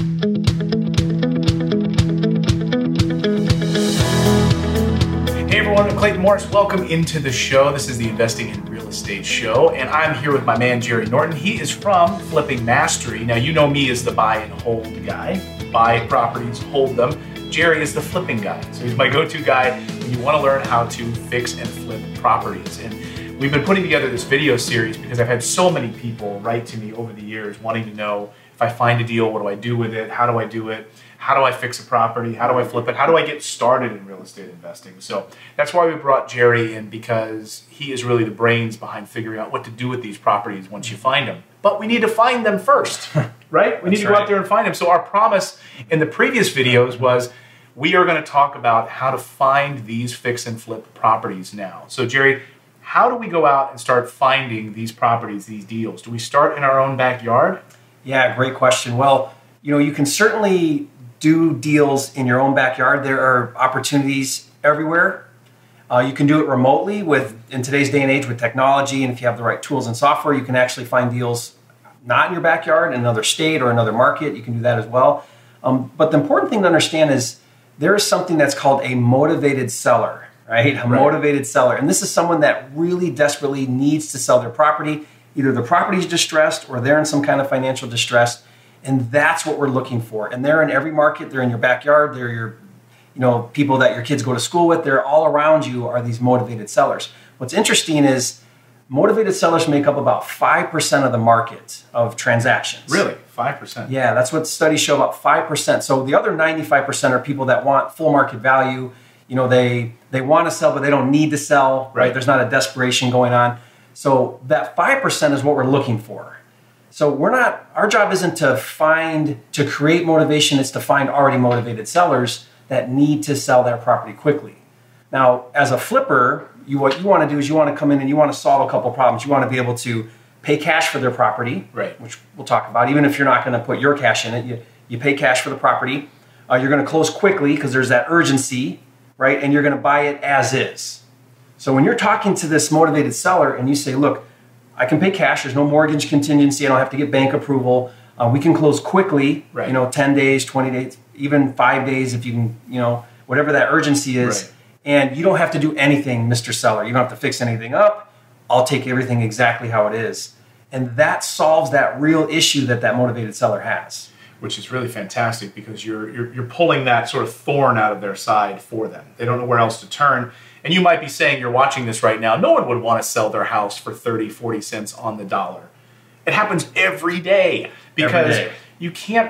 Hey everyone, I'm Clayton Morris. Welcome into the show. This is the Investing in Real Estate show, and I'm here with my man Jerry Norton. He is from Flipping Mastery. Now, you know me as the buy and hold guy. Buy properties, hold them. Jerry is the flipping guy. So he's my go-to guy when you want to learn how to fix and flip properties. And we've been putting together this video series because I've had so many people write to me over the years wanting to know, if I find a deal, what do I do with it? How do I do it? How do I fix a property? How do I flip it? How do I get started in real estate investing? So that's why we brought Jerry in, because he is really the brains behind figuring out what to do with these properties once you find them. But we need to find them first, right? We need to go out there and find them. So our promise in the previous videos was we are going to talk about how to find these fix and flip properties now. So Jerry, how do we go out and start finding these properties, these deals? Do we start in our own backyard? Yeah, great question. Well, you can certainly do deals in your own backyard. There are opportunities everywhere. You can do it remotely in today's day and age with technology, and if you have the right tools and software, you can actually find deals not in your backyard, in another state or another market. You can do that as well. But the important thing to understand is there is something that's called a motivated seller, right? Motivated seller. And this is someone that really desperately needs to sell their property. Either the property is distressed or they're in some kind of financial distress. And that's what we're looking for. And they're in every market. They're in your backyard. They're your, people that your kids go to school with. They're all around you are these motivated sellers. What's interesting is motivated sellers make up about 5% of the market of transactions. Really? 5%? Yeah, that's what studies show, about 5%. So the other 95% are people that want full market value. They want to sell, but they don't need to sell, right? There's not a desperation going on. So that 5% is what we're looking for. So our job isn't to create motivation, it's to find already motivated sellers that need to sell their property quickly. Now, as a flipper, what you want to do is you want to come in and you want to solve a couple problems. You want to be able to pay cash for their property, right, which we'll talk about. Even if you're not going to put your cash in it, you pay cash for the property. You're going to close quickly because there's that urgency, right? And you're going to buy it as is. So when you're talking to this motivated seller and you say, look, I can pay cash, there's no mortgage contingency, I don't have to get bank approval, we can close quickly, right, 10 days, 20 days, even 5 days if you can, whatever that urgency is. Right. And you don't have to do anything, Mr. Seller. You don't have to fix anything up. I'll take everything exactly how it is. And that solves that real issue that motivated seller has. Which is really fantastic because you're pulling that sort of thorn out of their side for them. They don't know where else to turn. And you might be saying, you're watching this right now, no one would want to sell their house for 30, 40 cents on the dollar. It happens every day because you can't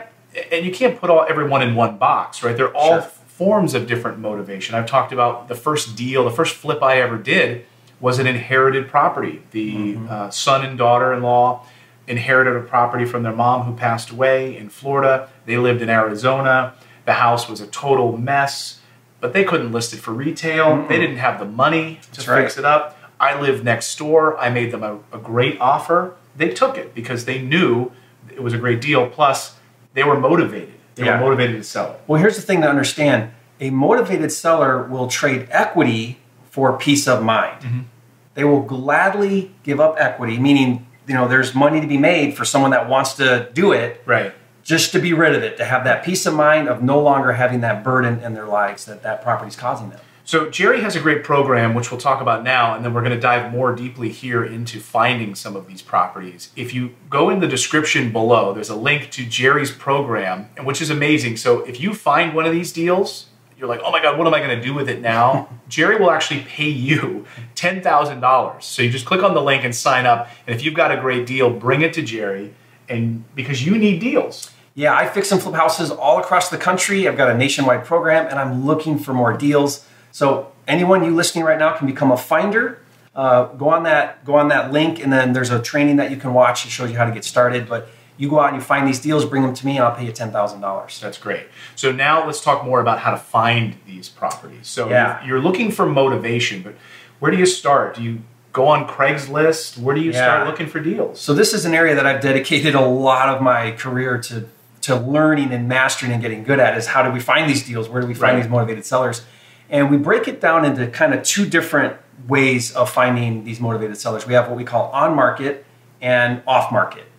put everyone in one box, right? They're all forms of different motivation. I've talked about the first flip I ever did was an inherited property. The son and daughter-in-law inherited a property from their mom who passed away in Florida. They lived in Arizona. The house was a total mess, but they couldn't list it for retail. They didn't have the money to fix it up. I lived next door. I made them a great offer. They took it because they knew it was a great deal. Plus, they were motivated. They were motivated to sell it. Well, here's the thing to understand. A motivated seller will trade equity for peace of mind. Mm-hmm. They will gladly give up equity, meaning there's money to be made for someone that wants to do it, right? Just to be rid of it, to have that peace of mind of no longer having that burden in their lives that property is causing them. So Jerry has a great program, which we'll talk about now, and then we're going to dive more deeply here into finding some of these properties. If you go in the description below, there's a link to Jerry's program, which is amazing. So if you find one of these deals, you're like, oh my God, what am I going to do with it now? Jerry will actually pay you $10,000. So you just click on the link and sign up. And if you've got a great deal, bring it to Jerry, and because you need deals. Yeah, I fix and flip houses all across the country. I've got a nationwide program, and I'm looking for more deals. So anyone you listening right now can become a finder. Go on that link, and then there's a training that you can watch. It shows you how to get started. But you go out and you find these deals, bring them to me, and I'll pay you $10,000. That's great. So now let's talk more about how to find these properties. So you're looking for motivation, but where do you start? Do you go on Craigslist? Where do you start looking for deals? So this is an area that I've dedicated a lot of my career to learning and mastering and getting good at, is how do we find these deals? Where do we find these motivated sellers? And we break it down into kind of two different ways of finding these motivated sellers. We have what we call on-market and off-market.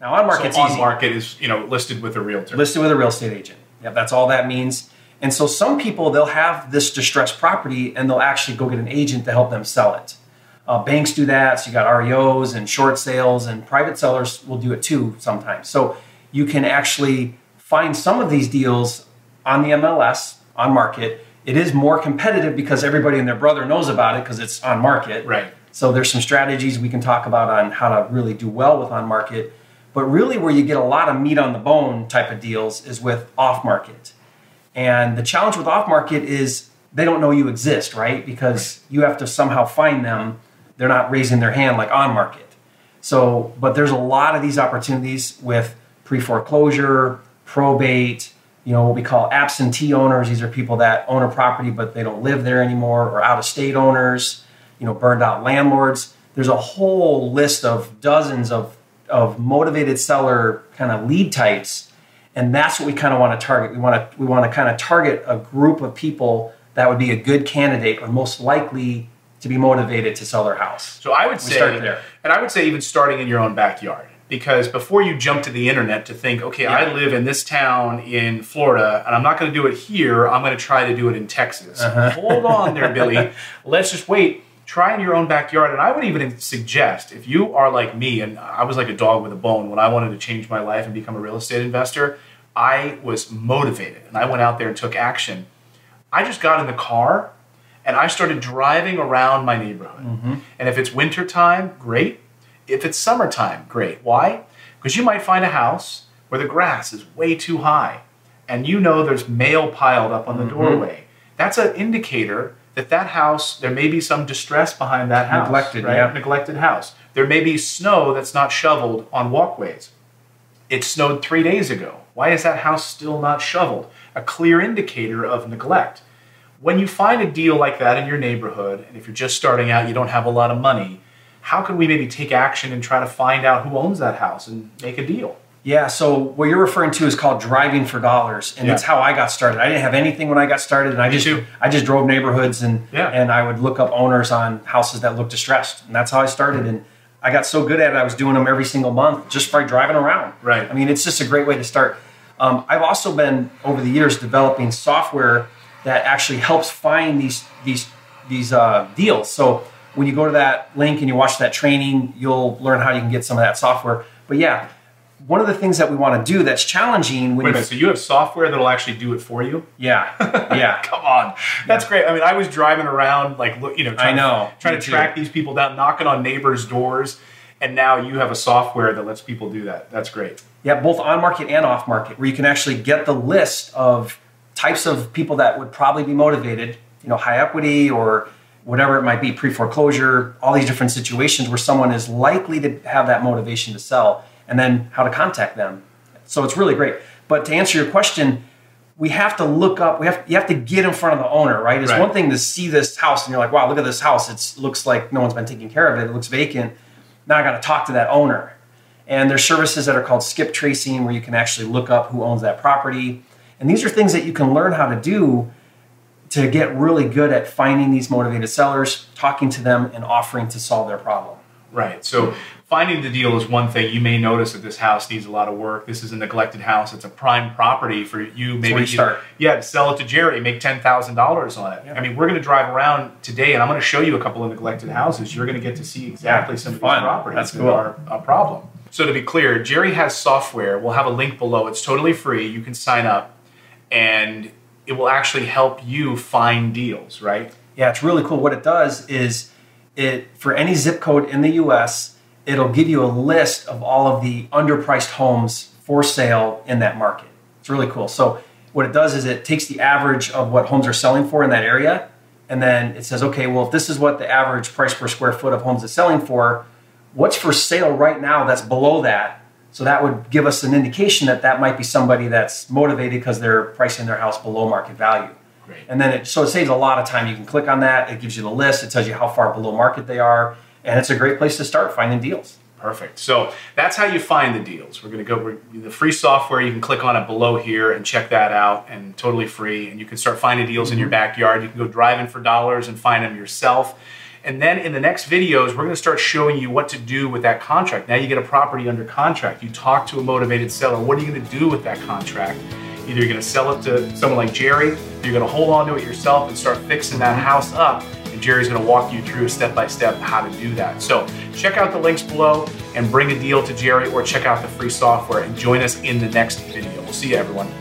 Now on market's so on easy. market is, listed with a realtor. Listed with a real estate agent. Yep, that's all that means. And so some people, they'll have this distressed property and they'll actually go get an agent to help them sell it. Banks do that. So you got REOs and short sales, and private sellers will do it too sometimes. So you can actually find some of these deals on the MLS, on market. It is more competitive because everybody and their brother knows about it because it's on market. Right. So there's some strategies we can talk about on how to really do well with on market. But really where you get a lot of meat on the bone type of deals is with off market. And the challenge with off market is they don't know you exist, right? Because you have to somehow find them. They're not raising their hand like on market. So, but there's a lot of these opportunities with pre-foreclosure, probate, what we call absentee owners. These are people that own a property, but they don't live there anymore, or out-of-state owners, burned out landlords. There's a whole list of dozens of motivated seller kind of lead types. And that's what we kind of want to target. We want to kind of target a group of people that would be a good candidate or most likely to be motivated to sell their house. So I would say, and I would say even starting in your own backyard, because before you jump to the internet to think, okay, I live in this town in Florida and I'm not going to do it here. I'm going to try to do it in Texas. Hold on there, Billy. Let's just wait. Try in your own backyard. And I would even suggest, if you are like me, and I was like a dog with a bone when I wanted to change my life and become a real estate investor, I was motivated and I went out there and took action. I just got in the car and I started driving around my neighborhood. And if it's wintertime, great. If it's summertime, great. Why? Because you might find a house where the grass is way too high and there's mail piled up on the doorway. That's an indicator that house, there may be some distress behind that house. Neglected, right? yeah. Neglected house. There may be snow that's not shoveled on walkways. It snowed 3 days ago. Why is that house still not shoveled? A clear indicator of neglect. When you find a deal like that in your neighborhood, and if you're just starting out, you don't have a lot of money, how can we maybe take action and try to find out who owns that house and make a deal? Yeah, so what you're referring to is called driving for dollars, and that's how I got started. I didn't have anything when I got started, and I just drove neighborhoods and I would look up owners on houses that looked distressed, and that's how I started. And I got so good at it, I was doing them every single month just by driving around. Right. I mean, it's just a great way to start. I've also been over the years developing software that actually helps find these deals. So when you go to that link and you watch that training, you'll learn how you can get some of that software. But yeah. One of the things that we want to do that's challenging... Wait a minute, so you have software that'll actually do it for you? Yeah, yeah. Come on. That's great. I mean, I was driving around, trying to track these people down, knocking on neighbors' doors, and now you have a software that lets people do that. That's great. Yeah, both on market and off market, where you can actually get the list of types of people that would probably be motivated, high equity or whatever it might be, pre-foreclosure, all these different situations where someone is likely to have that motivation to sell, and then how to contact them. So it's really great. But to answer your question, we have to look up, you have to get in front of the owner, right? It's one thing to see this house and you're like, wow, look at this house. It looks like no one's been taking care of it. It looks vacant. Now I got to talk to that owner. And there's services that are called skip tracing where you can actually look up who owns that property. And these are things that you can learn how to do to get really good at finding these motivated sellers, talking to them, and offering to solve their problem. Right. So finding the deal is one thing. You may notice that this house needs a lot of work. This is a neglected house. It's a prime property for you. Maybe to sell it to Jerry, make $10,000 on it. Yeah. I mean, we're going to drive around today, and I'm going to show you a couple of neglected houses. You're going to get to see exactly some of these properties. That's cool. That are a problem. So to be clear, Jerry has software. We'll have a link below. It's totally free. You can sign up, and it will actually help you find deals, right? Yeah, it's really cool. What it does is for any zip code in the U.S., it'll give you a list of all of the underpriced homes for sale in that market. It's really cool. So what it does is it takes the average of what homes are selling for in that area, and then it says, okay, well, if this is what the average price per square foot of homes is selling for, what's for sale right now that's below that? So that would give us an indication that might be somebody that's motivated because they're pricing their house below market value. Great. And then it saves a lot of time. You can click on that. It gives you the list. It tells you how far below market they are. And it's a great place to start finding deals. Perfect. So that's how you find the deals. We're going to go the free software. You can click on it below here and check that out, and totally free. And you can start finding deals in your backyard. You can go driving for dollars and find them yourself. And then in the next videos, we're going to start showing you what to do with that contract. Now you get a property under contract. You talk to a motivated seller. What are you going to do with that contract? Either you're going to sell it to someone like Jerry, or you're going to hold on to it yourself and start fixing that house up. And Jerry's going to walk you through step-by-step how to do that. So check out the links below and bring a deal to Jerry, or check out the free software and join us in the next video. We'll see you, everyone.